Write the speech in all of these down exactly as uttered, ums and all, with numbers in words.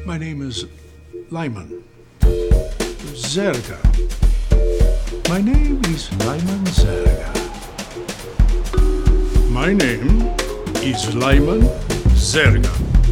My name is Lyman Zerga. My name is Lyman Zerga. My name is Lyman Zerga.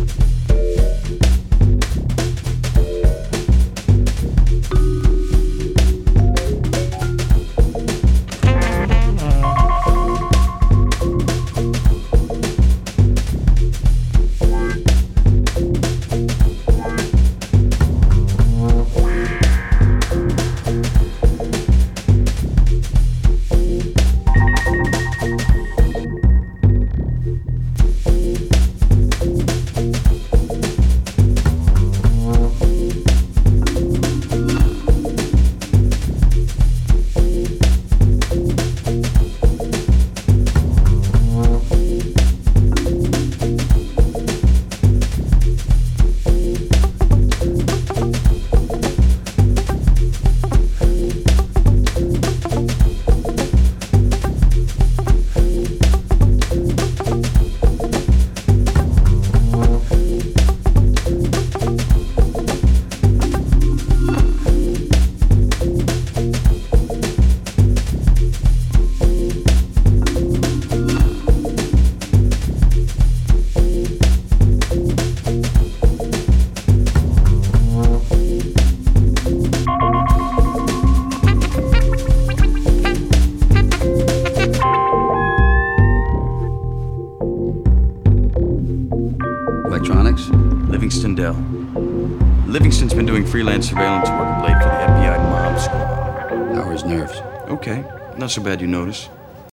Electronics, Livingston Dell. Livingston's been doing freelance surveillance work of late for the F B I Mob Squad. How are his nerves? Okay, not so bad you notice.